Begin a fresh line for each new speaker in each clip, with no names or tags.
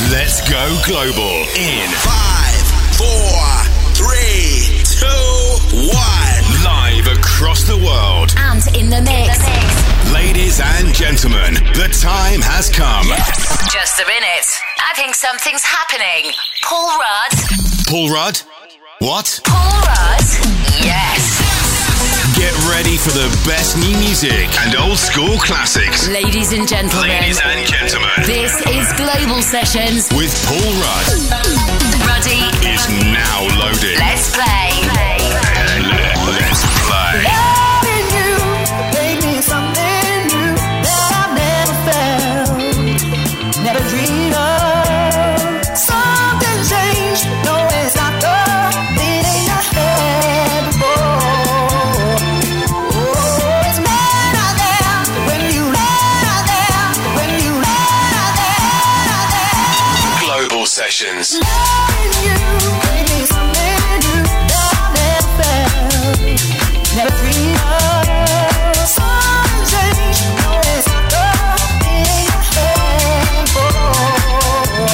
Let's go global in
5, 4, 3, 2, 1.
Live across the world
and in the mix.
Ladies and gentlemen, the time has come.
Just a minute. I think something's happening. Paul Rudd.
Paul Rudd? What?
Paul Rudd? Yes.
Get ready for the best new music and old school classics.
Ladies and gentlemen.
This
is Global Sessions
with Paul Rudd.
Ruddy
is now loaded.
Let's play.
Let's play.
Loving you made me something new that I've never felt, never dreamed of. Something changed, no, it's not the feeling I had before. Oh, it's better there when you lie there, when you lie there.
Global Sessions.
Loving you made me something new that I've never felt, never dreamed of. Something changed, no, it's not the feeling I had before.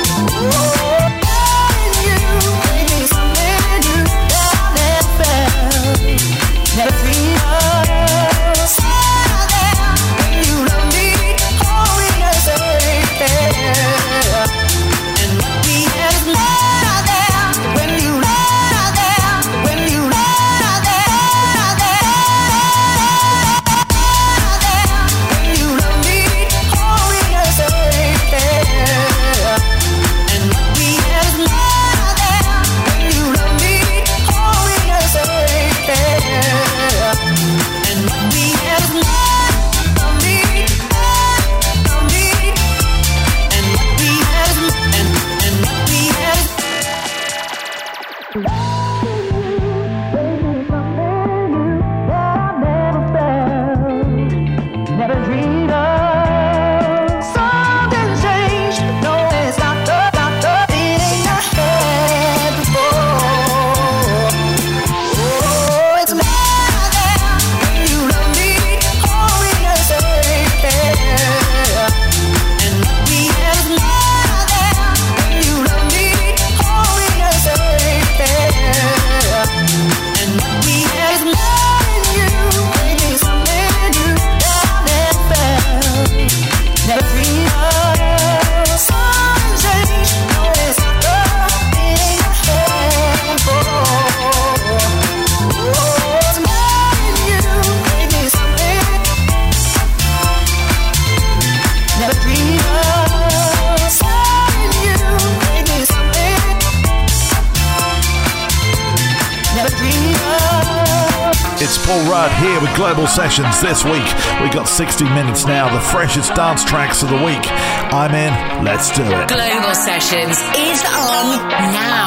Loving you made me something new that I've never felt, never dreamed of. Better there when you love me, hold me and say, and what we had is better there when you lie there, when you lie there, when you love me, hold me and say, and what we had is better there when you love me, hold me and say, and what we had is love me, love me, and what we had is and what we had is. Never dreamed of. Something changed. No, it's not the feeling I had before. Oh, it's better there when you love me, hold me and say, and what we had is better there when you love me, hold me and say, and what we had is loving you, made me something new that I never felt, never dreamed of. Something changed, no, it's not the feeling I had before. Oh, it's loving you, made me something never dreamed of. Loving you, made me something never dreamed of.
It's Paul Rudd here with Global Sessions. This week we got 60 minutes now, the freshest dance tracks of the week. I'm in, let's do it.
Global Sessions is on now.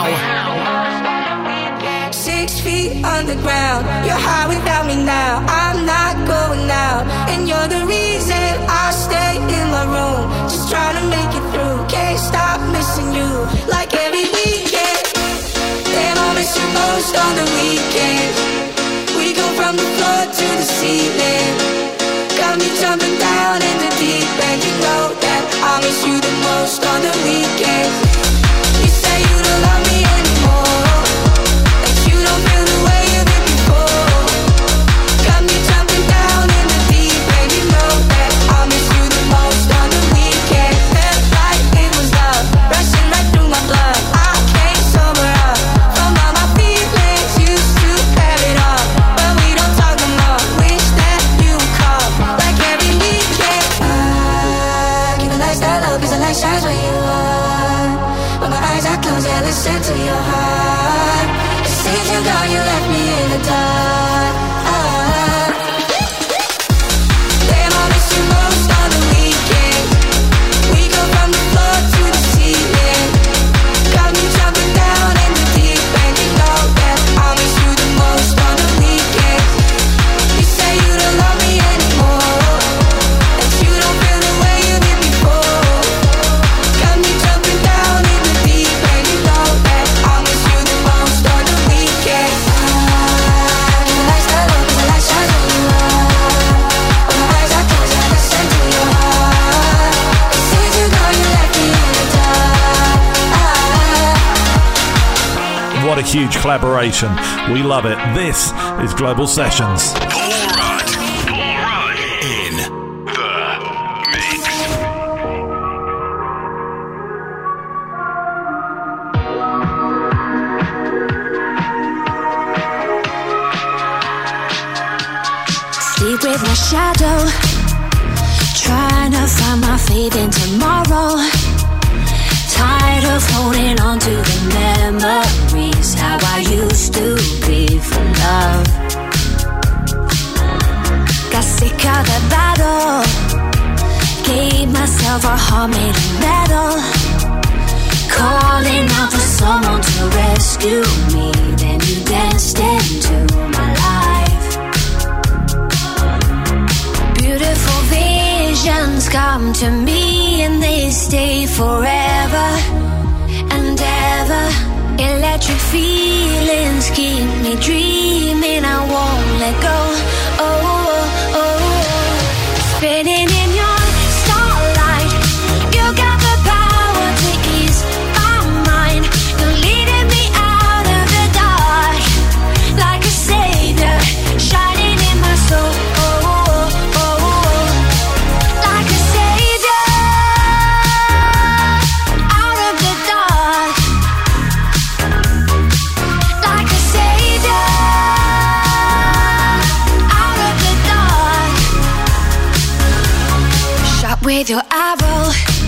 6 feet underground, you're high without me now. I'm not going out, and you're the reason I stay in my room, just trying to make it through. Can't stop missing you, like every weekend. Damn, I miss you most on the weekends. We go from the floor to the ceiling, got me jumping down in the deep end. You know that I miss you the most on the weekends. You say you don't love me anymore, that you don't feel the way you did before. Got me jumping down in the deep end. You know that I miss you the most on the weekends. Felt like it was love, rushing right through my blood. I can't sober up from all my feelings. Used to have it all, but we don't talk no more. Wish that you would call, like every weekend. I give a lifestyle love, 'cause the light shines where you are. When my eyes are closed, I listen to your heart. It seems you're gone, you left me in the dark. Damn, I miss you most on the weekend. We go from the floor to the ceiling, got me jumping down in the deep end. You know that I miss you the most on the weekend. You say you don't love me anymore, that you don't feel the way you did before. Got me jumping down in the deep end. You know that I miss you the most on the weekend.
What a huge collaboration. We love it. This is Global Sessions.
Paul Rudd in the mix.
Sleep with my shadow, trying to find my faith in tomorrow. Tired of holding on to the memories, how I used to be for love. Got sick of the battle, gave myself a heart made of metal. Calling out for someone to rescue me, then you danced into my life. Beautiful visions come to me and they stay forever and ever. Electric feelings keep me dreaming, I won't let go. Oh, oh, oh. Spinning in your starlight, you got the power to ease my mind. You're leading me out of the dark like a savior, shining in my soul. With your arrow,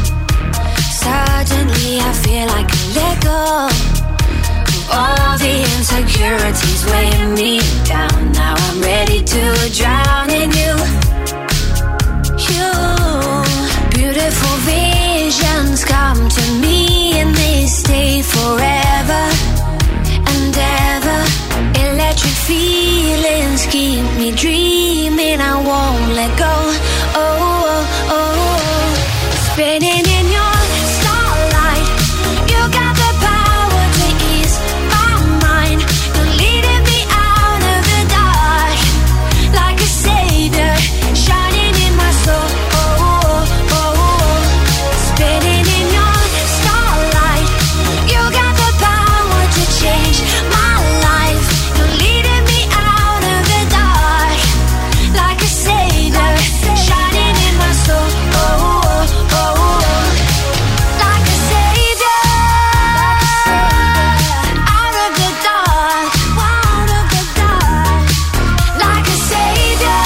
suddenly I feel like I let go of all the insecurities weighing me down. Now I'm ready to drown in you. You, beautiful visions come to me and they stay forever and ever. Electric feelings keep me dreaming, I won't let go. Oh, oh, oh. Spinning in your starlight, you got the power to ease my mind. You're leading me out of the dark like a savior, shining in my soul. Oh, oh, oh. Spinning in your starlight, you got the power to change my life. You're leading me out of the dark like a savior, shining in my soul. Oh, oh, oh. Like a savior, out of the dark, out of the dark. Like a savior,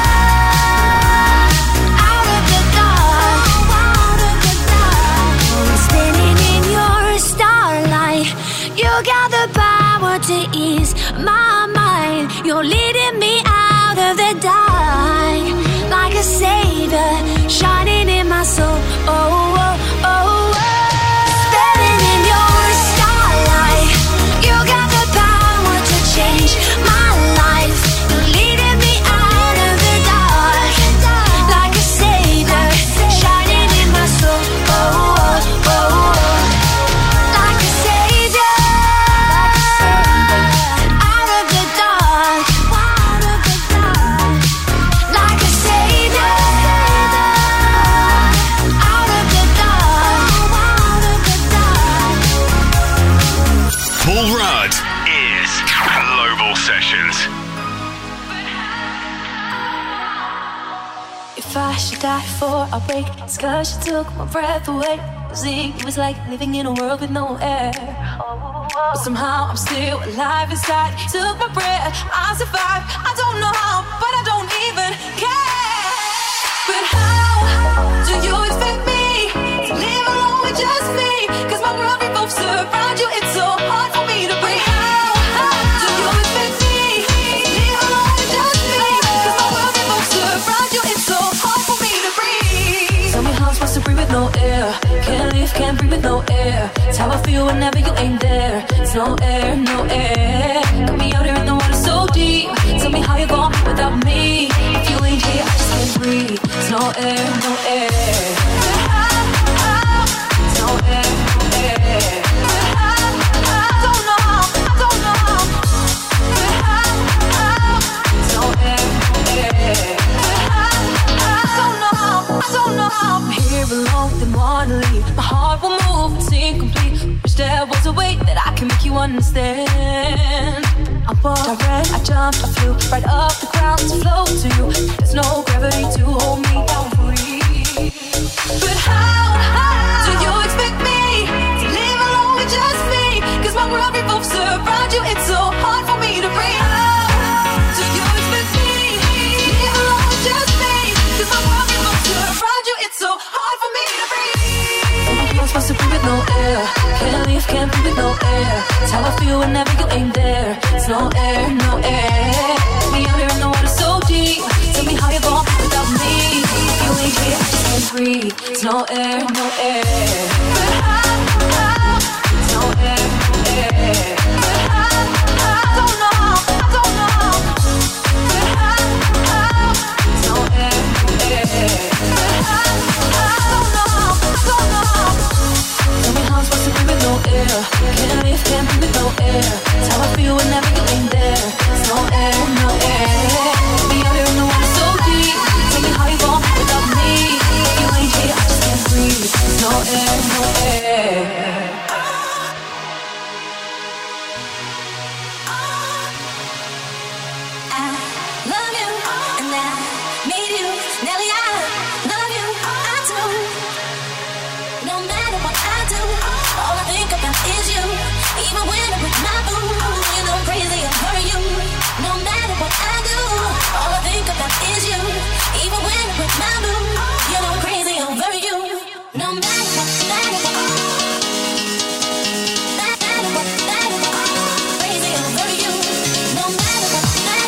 out of the dark, out of the dark. Spinning in your starlight, you got the power to ease my mind. You're leading me out of the dark like a savior, shining in my soul. Oh, oh, oh, oh. Spinning in your starlight, you got the power to change my life. You're leading me out of the dark like a savior, shining in my soul. Oh, oh, oh, oh. Like a savior, out of the dark, out of the dark. Like a savior, out of the dark, out of the dark.
Paul Rudd is Global Sessions.
If I should die before I break, it's 'cause you took my breath away. See, it was like living in a world with no air. But somehow I'm still alive inside. Took my breath, I survived. I don't know how, but I don't even care. But how do you expect me to live alone with just me? 'Cause my world revolves around you, it's so hard for me to breathe. How do you expect me to live alone with just me? 'Cause my world revolves around you, it's so hard for me to breathe. Tell me how I'm supposed to breathe with no air. Can't live, can't breathe with no air. It's how I feel whenever you ain't there. It's no air, no air. Got me out here in the water so deep. Tell me how you gon' be without me. If you ain't here, I just can't breathe. It's no air, no air. It's no air, no air. I don't know how, I don't know how. It's no air, no air. I don't know how, I don't know how. I'm here alone with the morning leave. My heart will move, it's incomplete. Wish there was a way that I can make you understand. I walked, I ran, I jumped, I flew right up the ground to float to you. There's no gravity to hold me down free. But how do you expect me to live alone with just me? Cause my world revolves around you, it's so hard for me to breathe. How do you expect me to live alone with just me? Cause my world revolves around you, it's so hard for me to breathe. I'm supposed to breathe with no air. Can't leave, can't breathe with no air. It's how I feel whenever you ain't there. It's no air, no air. Put me out here in the water so deep. Tell me how you're gon' be without me. If you ain't here, I just can't breathe. It's no air, no air. But how? It's no air, no air. But how? I don't know. But how? It's no air, no air. But how? I don't know. Tell me how I'm supposed to breathe with no air. Can't live, can't breathe with no air. It's how I feel whenever you ain't there. It's no air, no air. Be out here in the water so deep. Tell me how you gon' be without me. If you ain't here, I just can't breathe. It's no air, no air.
Even when I'm with my boo, you know I'm crazy over you. No matter what I do, all I think about is you. Even when I'm with my boo, you know I'm crazy over you. No matter what, crazy over you. No matter what,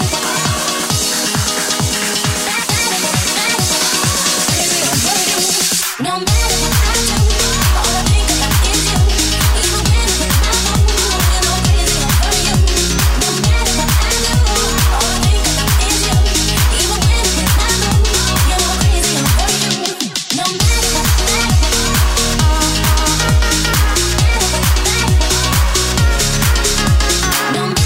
crazy over you. No matter what I do, all I think about is you. Even when I'm with my boo, you know I'm crazy over you. No matter what I do, all I think about is you. Even when I'm with my boo, you know I'm crazy over you. No matter what, no matter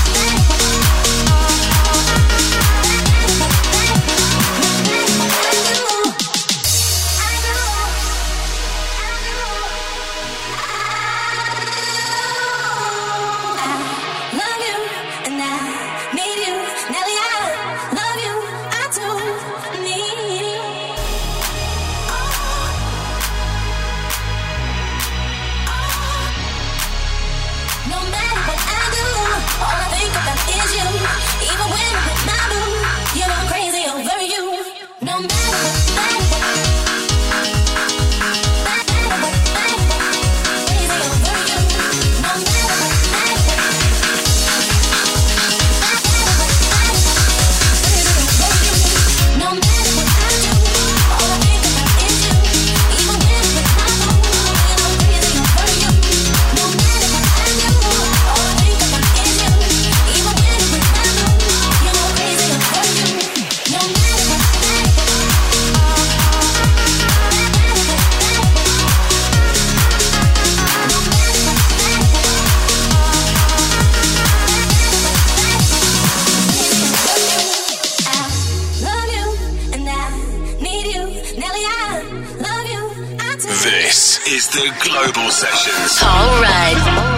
This is the Global Sessions.
Paul Rudd.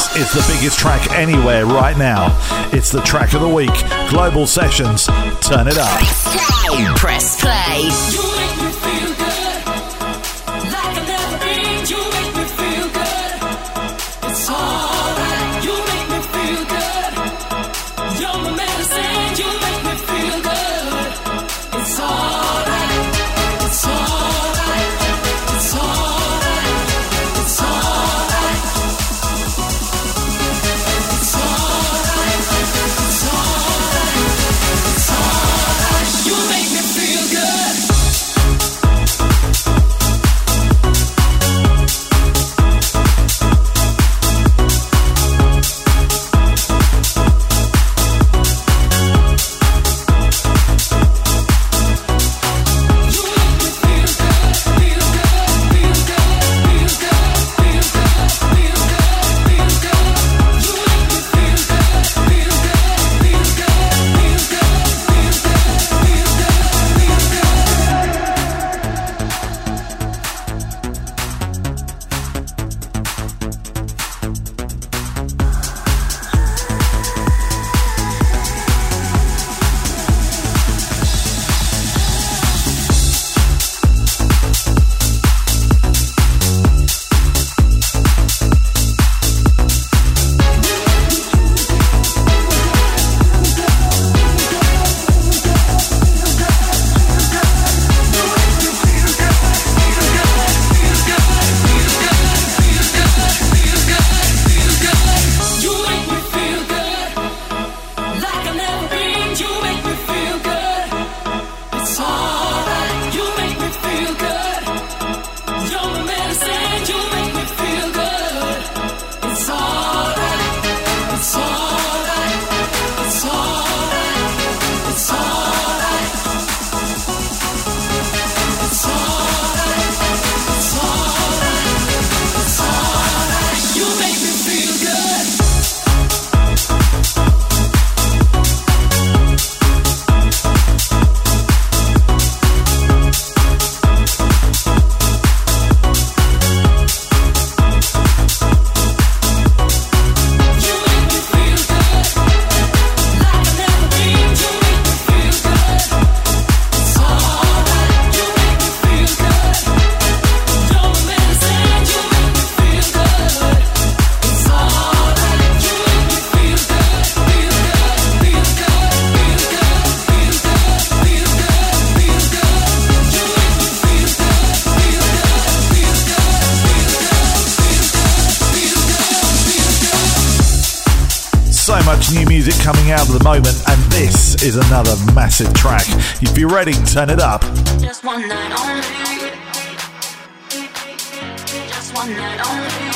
is the biggest track anywhere right now. It's the track of the week. Global Sessions, Turn It Up.
Press play.
You make me feel good, like I've never been. You make me feel good. It's alright. You make me feel good. You're my medicine. You make me feel good. It's alright. It's alright. It's alright. It's alright. It's alright. It's alright. It's alright. You make me feel good.
New music coming out at the moment, and this is another massive track. If you're ready, turn it up.
Just one night only. Just one night only.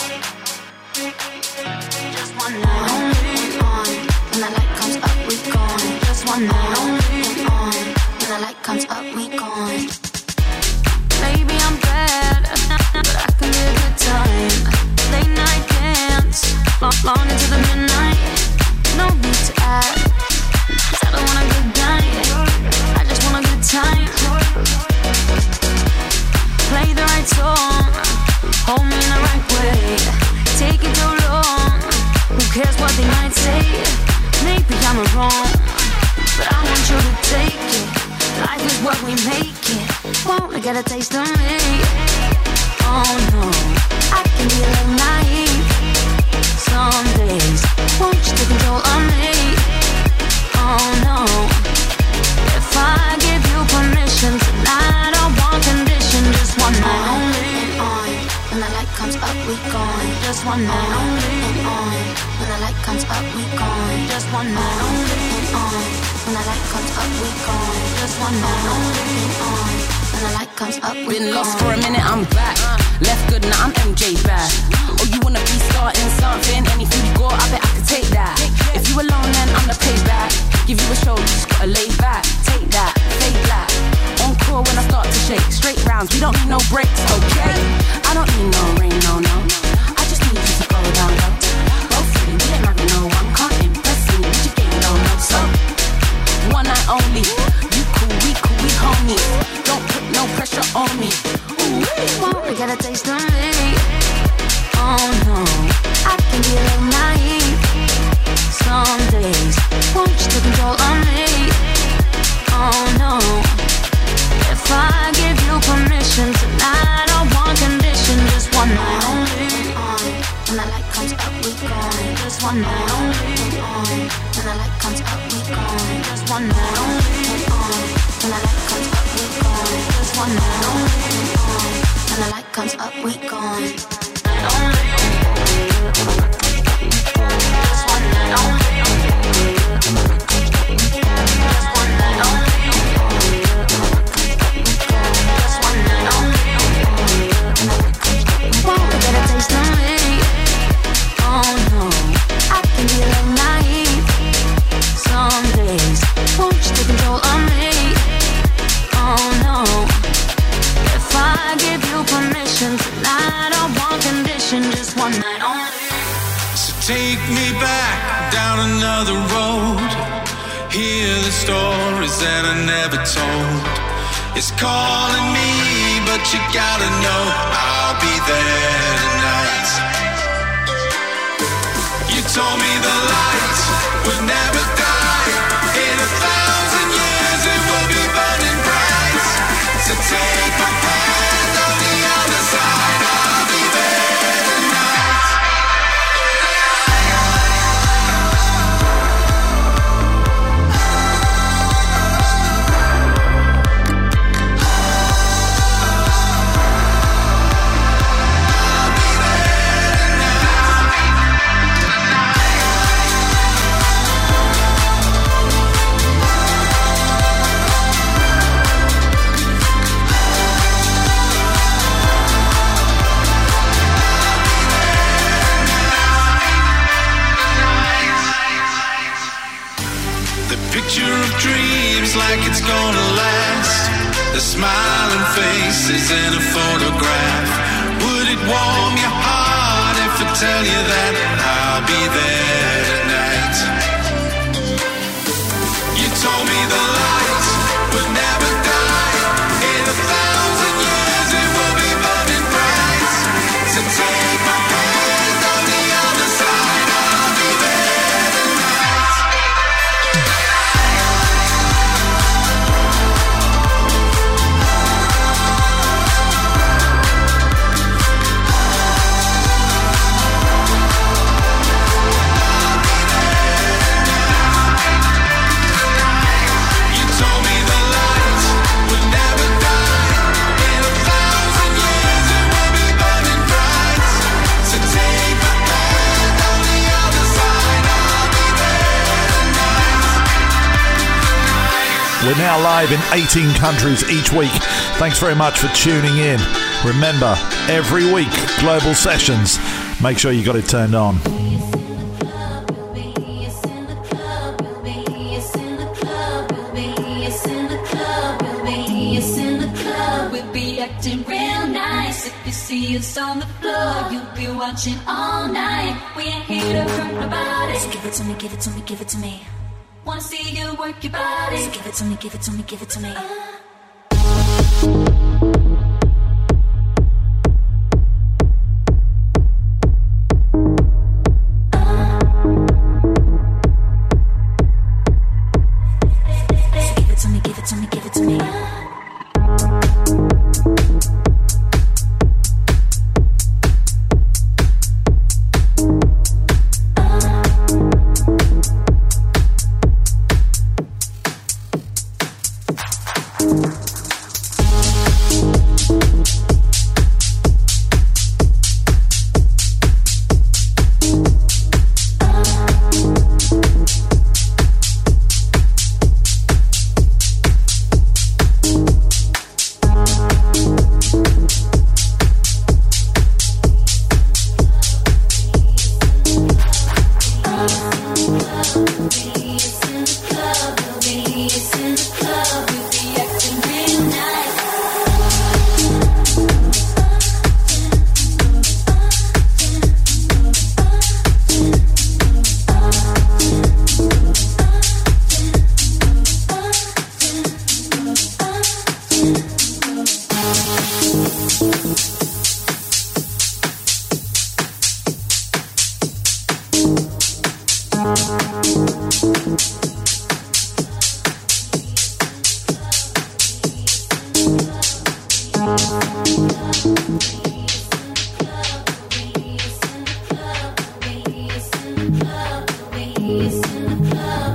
Just one night only. On. When the light comes up, we gone. Just one night only. On. When the light comes up, we gone. Maybe I'm bad, but I can be a good time. Late night dance, long into the midnight. No need to ask, 'cause I don't want a good night. I just want a good time. Play the right song, hold me in the right way. Take it too long, who cares what they might say? Maybe I'm wrong, but I want you to take it. Life is what we make it. Wanna get a taste of me? Oh no, I can be a little naive. Some days, won't you take control of me? Oh no, if I give you permission tonight, I want condition. Just one night only. And on, when the light comes up, we gone. Just one night only. And on, when the light comes up, we gone. Just one night only. And on, when the light comes up, we gone. Just one night only. And on, when the light comes up, we gone.
Been lost for a minute, I'm back. Left good, now I'm MJ back. Oh, you wanna be starting something? Anything you got, I bet I could take that. If you alone, then I'm the payback. Give you a show, you just gotta lay back. Take that, fade black. Encore when I start to shake. Straight rounds, we don't need no breaks, okay? I don't need no rain, no, no. I just need you to go down low. Both of you, we ain't married, no one. Can't impress me with your game, no, no. So, one night only. You cool, we homies. Don't put no pressure on me. Ooh,
Won't we get a taste of me? Oh no, I can be a one night only. When the light comes up, we gone. Just one night only. Just one night only. Just one night only. Won't get a taste of me. Oh no, I can be a little naive some days. Won't you take control of me? Oh no. If I give you permission tonight on one condition, just one night only.
So take me back down another road. Hear the stories that I never told. It's calling me, but you gotta know I'll be there tonight. You told me the light would never die. In 1,000 years it will be burning bright. So take my hand on the other side. I'll be there tonight. Picture of dreams like it's gonna last. The smiling faces in a photograph. Would it warm your heart if I tell you that I'll be there tonight? You told me the light would never die. In 1,000 years it will be burning bright. So take my hand on the other side. I'll be there tonight.
We're now live in 18 countries each week. Thanks very much for tuning in. Remember, every week, Global Sessions. Make sure you got it turned on.
Acting real nice. If you see us on the floor, you'll be watching all night. We ain't here to hurt nobody. So give it to me, give it to me, give it to me. Wanna see you work your body. So give it to me, give it to me, give it to me. So give it to me, give it to me, give it to me.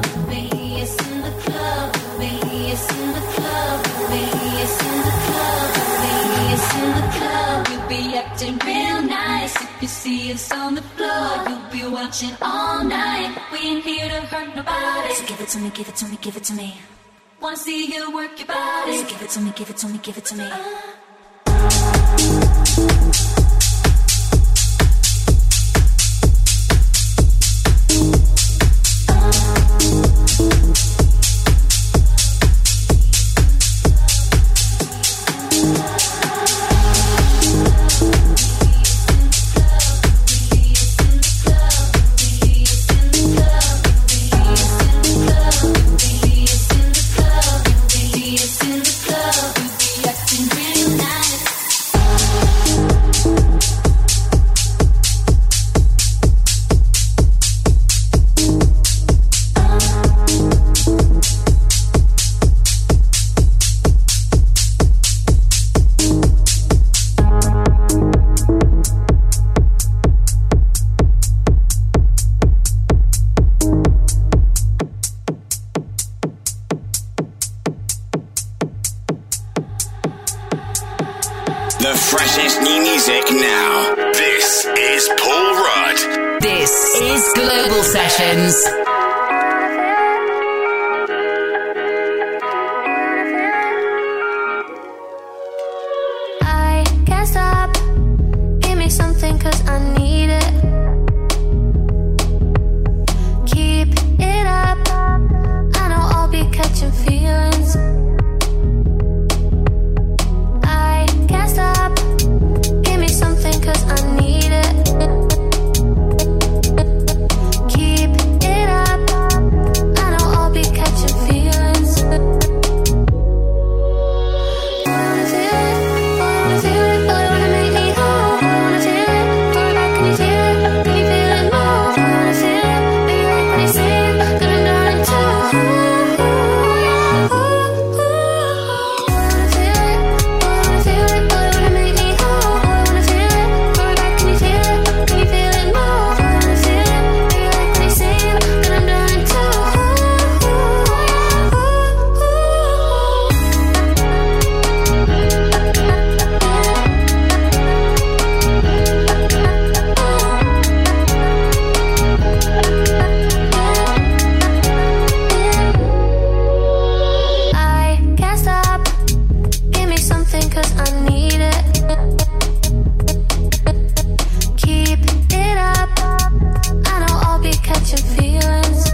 It's in the club. acting real nice. If you see us on the floor, you'll be watching all night. We ain't here to hurt nobody. So give it to me, give it to me, give it to me. Wanna see you work your body. So give it to me, give it to me, give it to me.
The freshest new music now. This is Paul Rudd.
This is Global Sessions.
I can't stop. Give me something 'cause I need it. Keep it up. I know I'll be catching feelings. I can't stop. Give me something 'cause I need it. Keep it up. I know I'll be catching feelings. Wanna feel it, wanna feel it, boy, wanna make me whole. Wanna feel it, throw it back, can you feel it? Can you feel it more? Wanna feel it, baby, like when you say it, good and darling too. Wanna feel it, boy, wanna make me whole. Wanna feel it, throw it back, can you feel it? Can you feel it more? Wanna feel it, baby, like when you say it, good and darling too. I can't stop. Give me something 'cause I need it. Keep it up. I know I'll be catching feelings.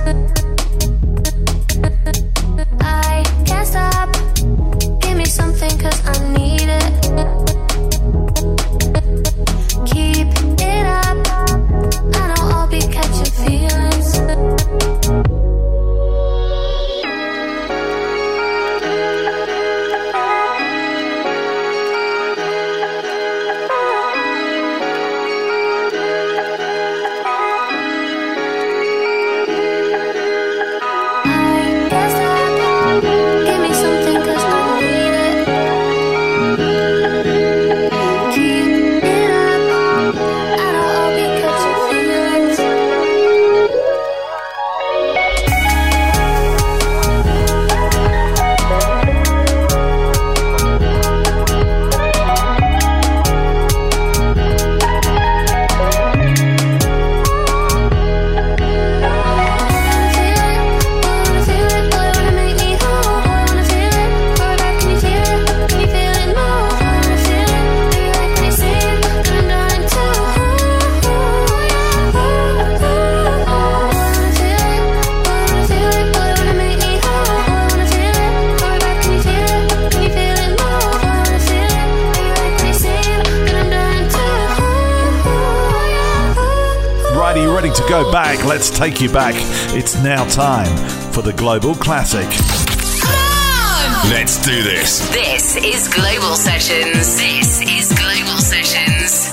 I can't stop. Give me something 'cause I need it. Keep it up. I know I'll be catching feelings. I can't stop. Give me something 'cause I need it. Keep it up. I know I'll be catching feelings. Wanna feel it, boy, wanna make me whole. Wanna feel it, throw it back, can you feel it? Can you feel it more? Wanna feel it, baby, like when you say it, good and darling too. Wanna feel it, boy, wanna make me whole. Wanna feel it, throw it back, can you feel it? Can you feel it more? Wanna feel it, baby, like when you say it, good and darling too.
Right, are you ready to go back? Let's take you back. It's now time for the Global Classic.
Let's do this.
This is Global Sessions. This is Global Sessions.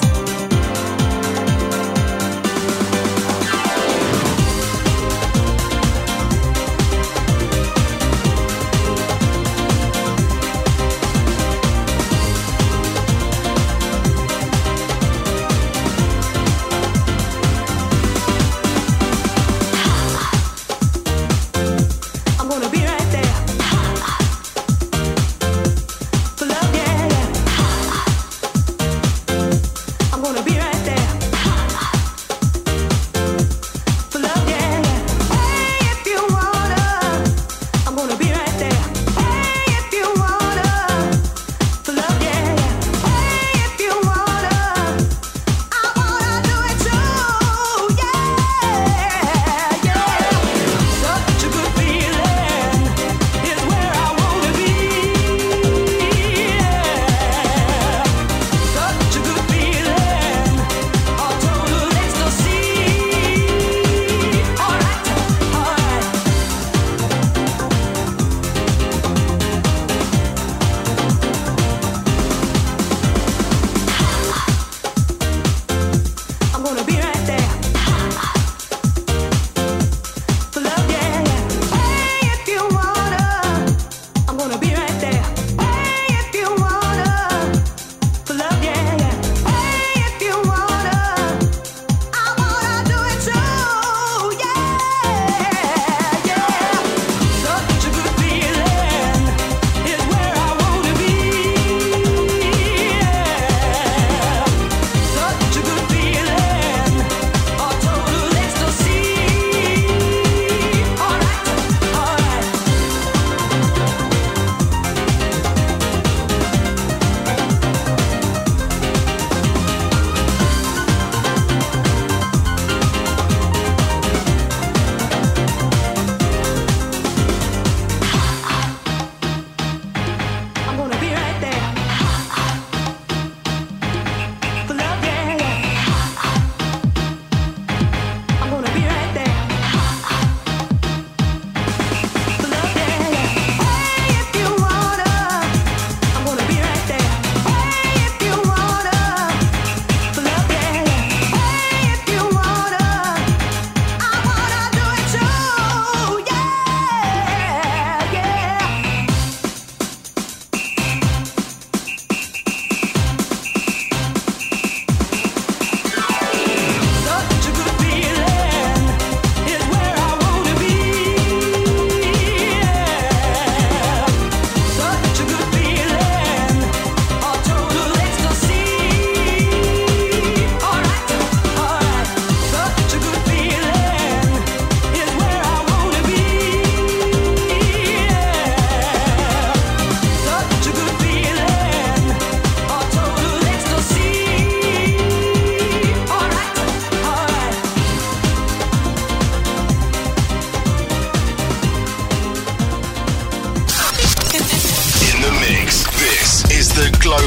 I'm gonna be right there. For love, yeah, yeah.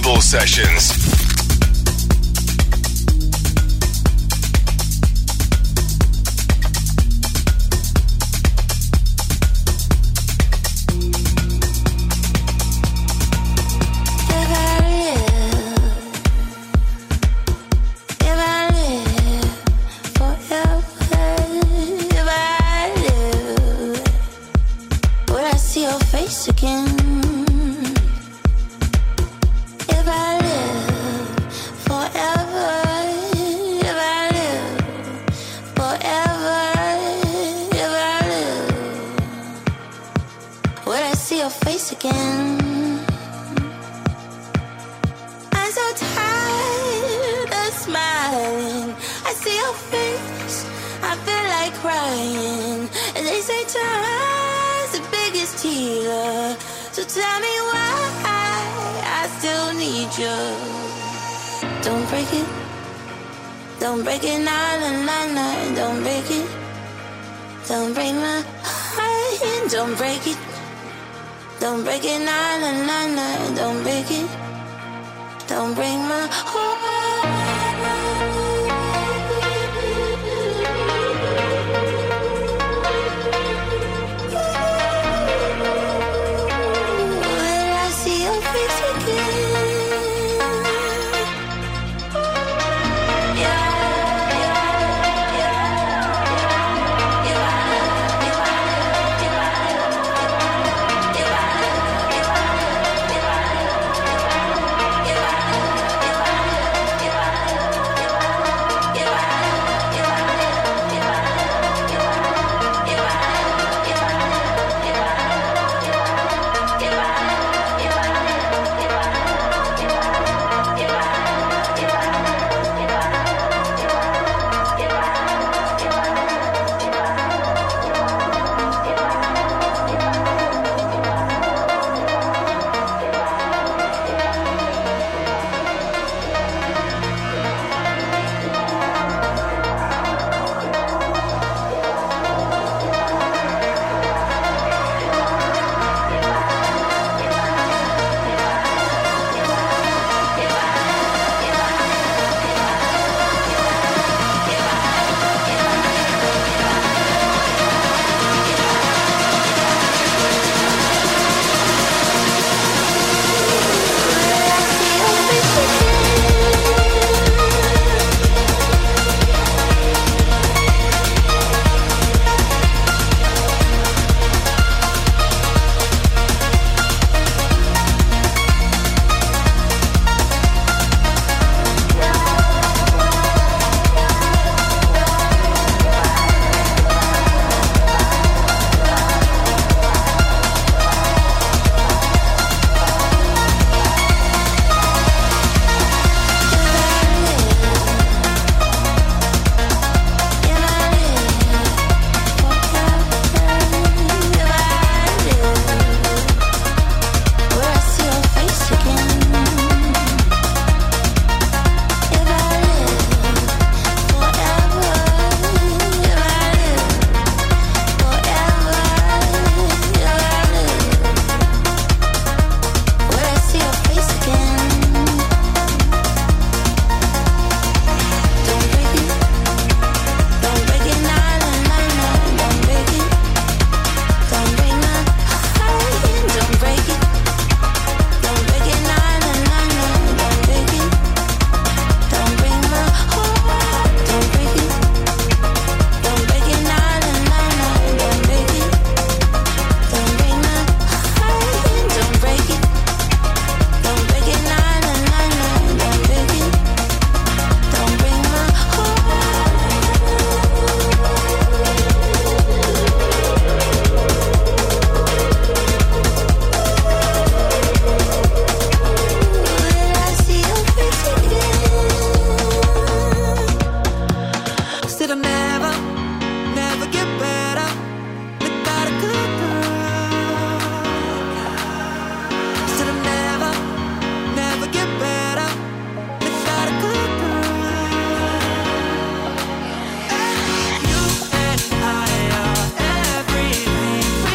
Global Sessions.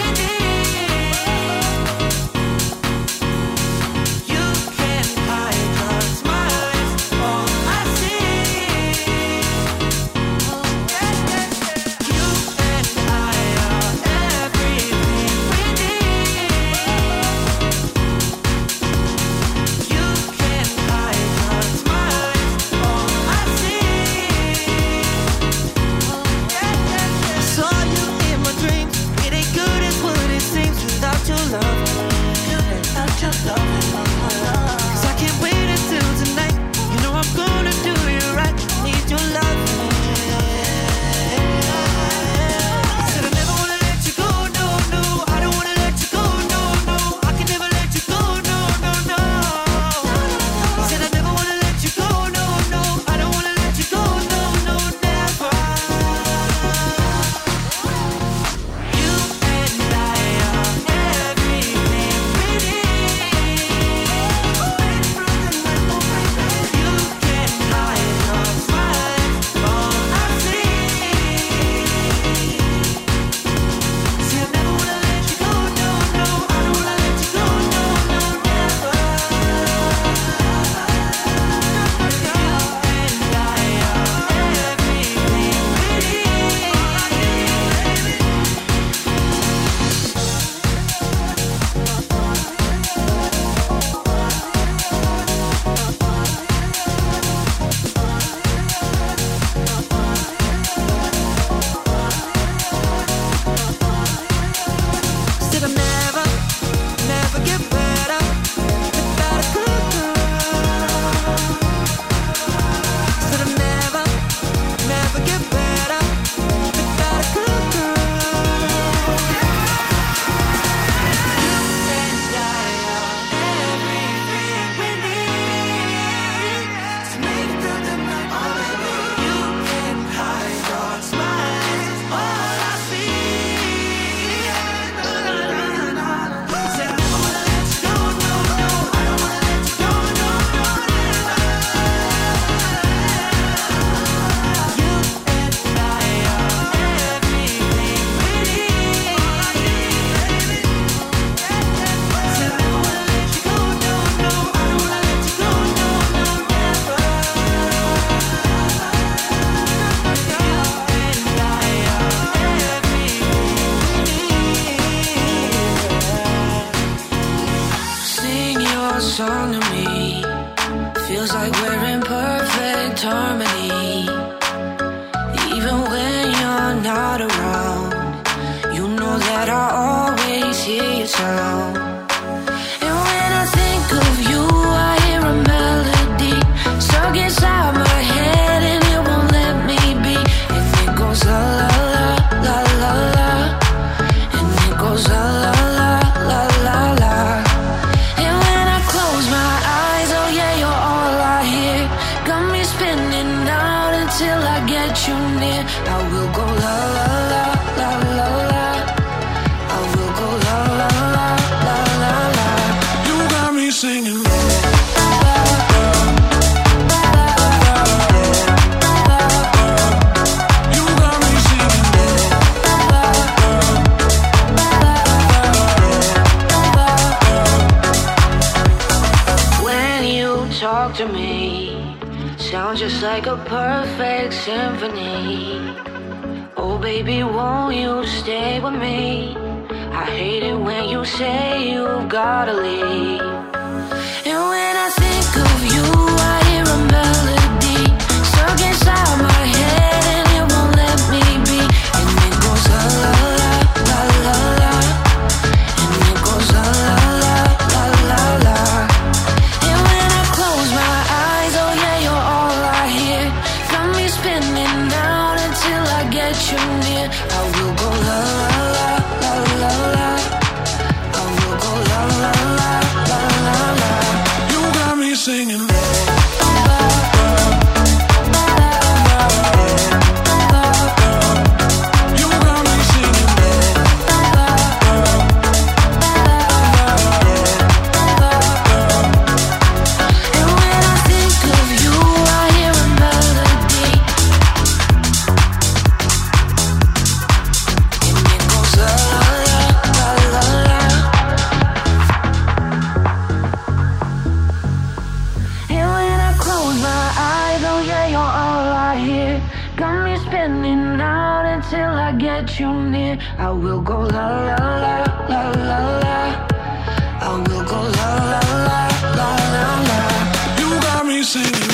hide
Feels like we're in perfect harmony. Even when you're not around, you know that I always hear your sound. And when I think of you, I hear a melody stuck inside my head and it won't let me be. And it goes la la la la la la. And it goes la la la la la la. And when I close my eyes, oh yeah, you're all I hear. Got me spinning out until I get you near. I will go la la la la la la. I will go la la la la la la.
You got me singing.
Talk to me, sounds just like a perfect symphony. Oh baby, won't you stay with me? I hate it when you say you gotta leave. And when I think of you, I hear a melody stuck inside my head and it won't let me be. And it goes la la la la la la. And it goes la la la la la la. You near, I will go la la la la la. I will go la la la la la la.
You got me singing. You near, I will go la la la la la la. I will go la la la la la la. You got me singing.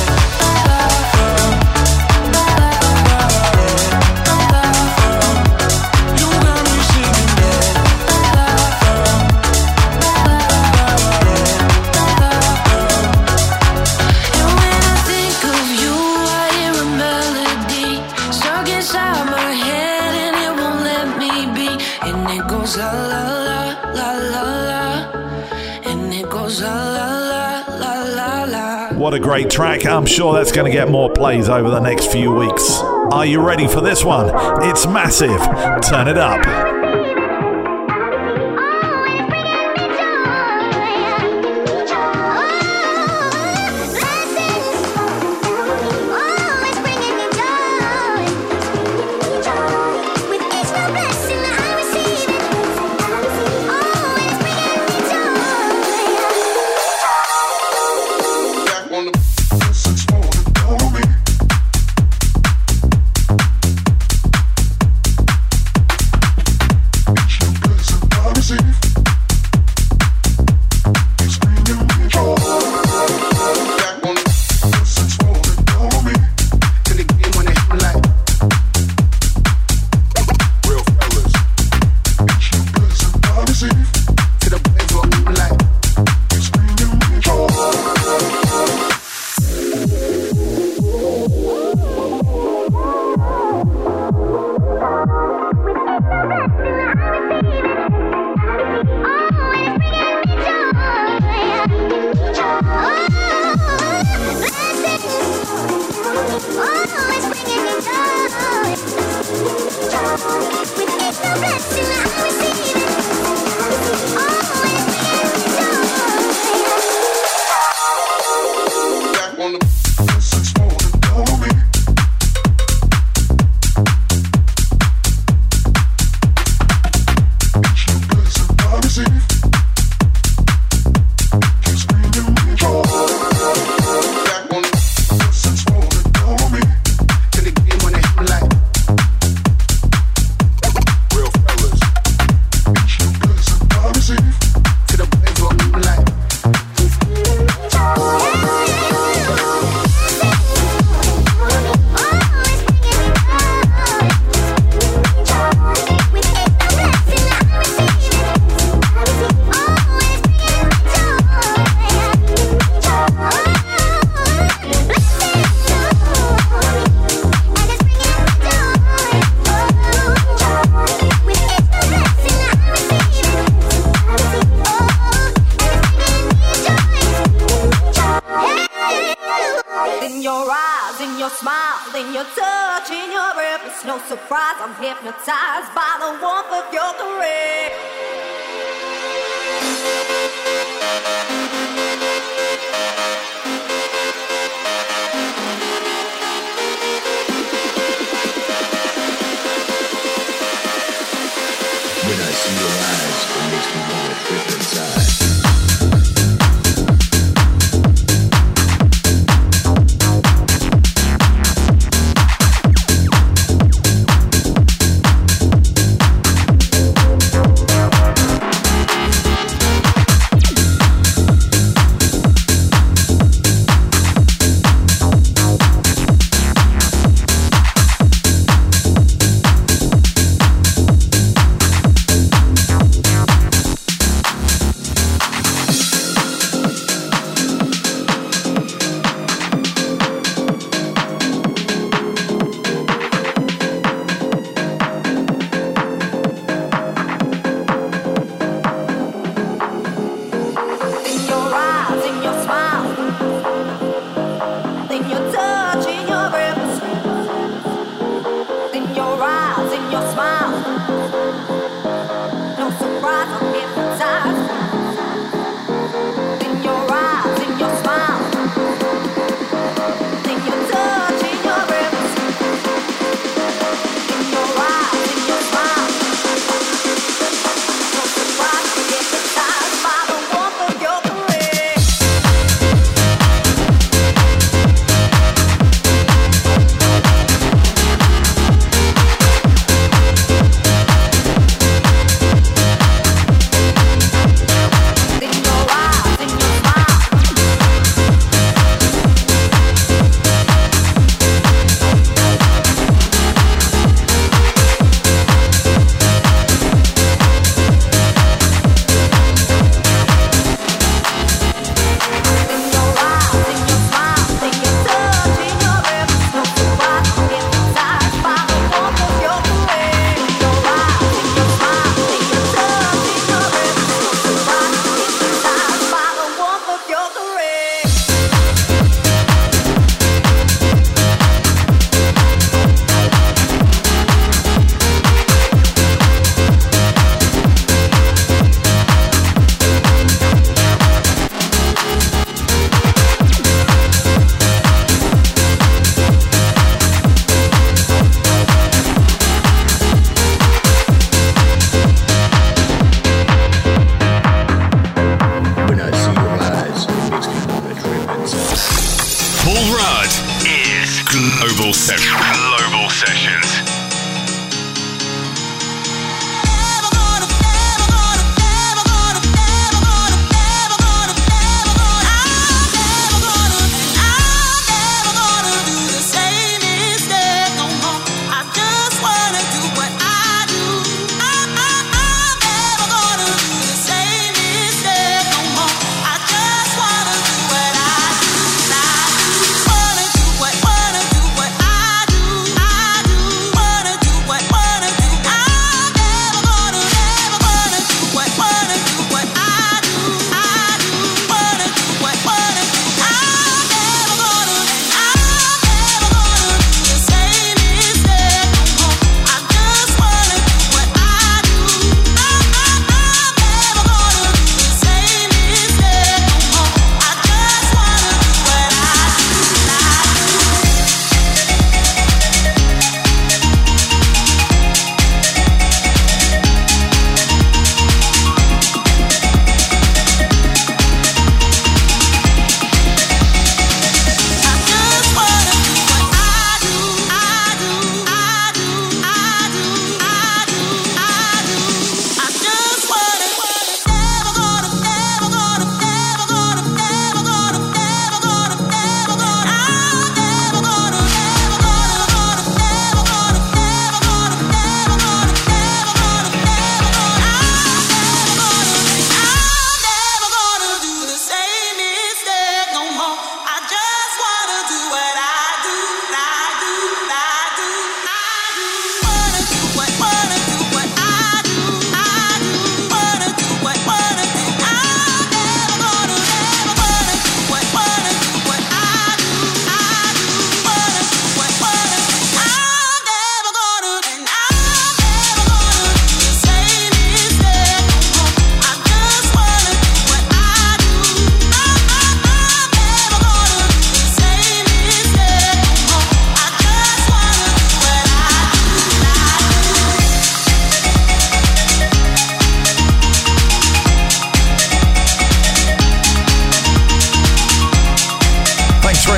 What a great track. I'm sure that's going to get more plays over the next few weeks. Are you ready for this one? It's massive. Turn it up.
your smile, in your touch, in your breath. It's no surprise I'm hypnotized by the warmth of your caress.
When I see your eyes, it makes me want to trip inside.
Global Sessions.
Wanna do what I do.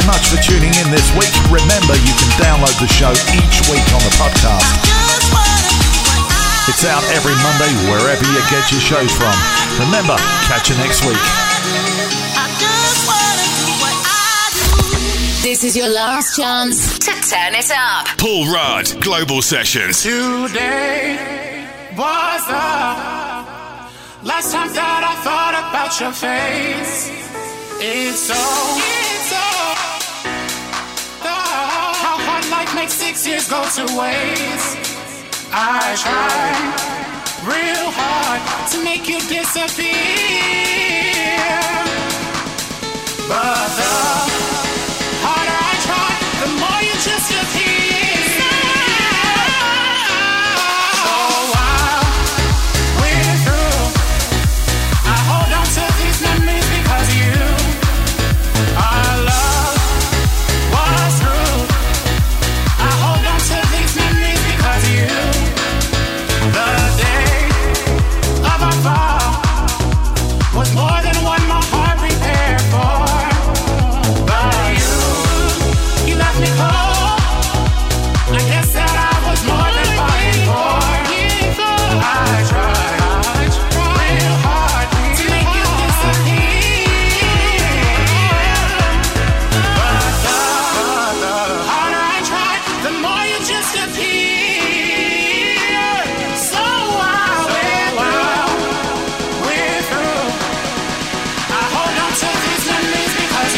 much for tuning in this week. Remember, you can download the show each week on the podcast. It's out every Monday wherever you get your shows from. Remember, catch you next week.
This is your last chance to turn it up.
Paul Rudd, Global Sessions.
Today was the last time that I thought about your face. It's so how hard life makes 6 years go to waste. I tried real hard to make you disappear, but the harder I try, the more you just appear. So while we're through, I hold on to these memories because our love was true. I hold on to these memories because the day of our fall was more than what my heart prepared for. But you left me cold. I guess that I was more than fighting for. I tried real hard to make you disappear, but the harder I try, the more you just appear. So while we're through, I hold on to these memories because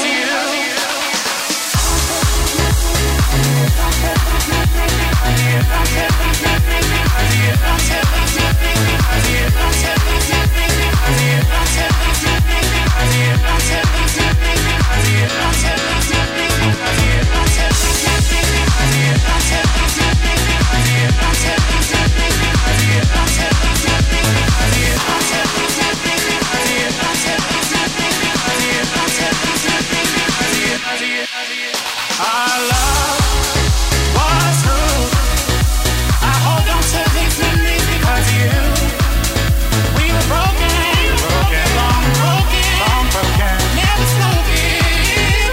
our love was true. I hold on to these memories because we were broken, long broken, never spoken.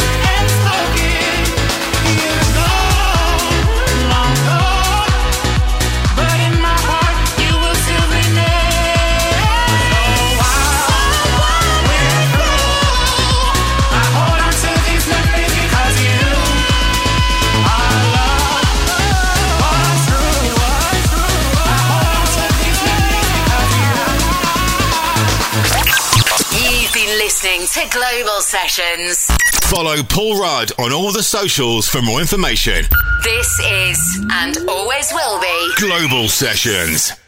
Years ago, long ago, but in my heart you will still remain. So while we're through, I hold on to these memories because our love was true. I hold on to these memories because
You've been listening to Global Sessions.
Follow Paul Rudd on all the socials for more information.
This is, and always will be,
Global Sessions.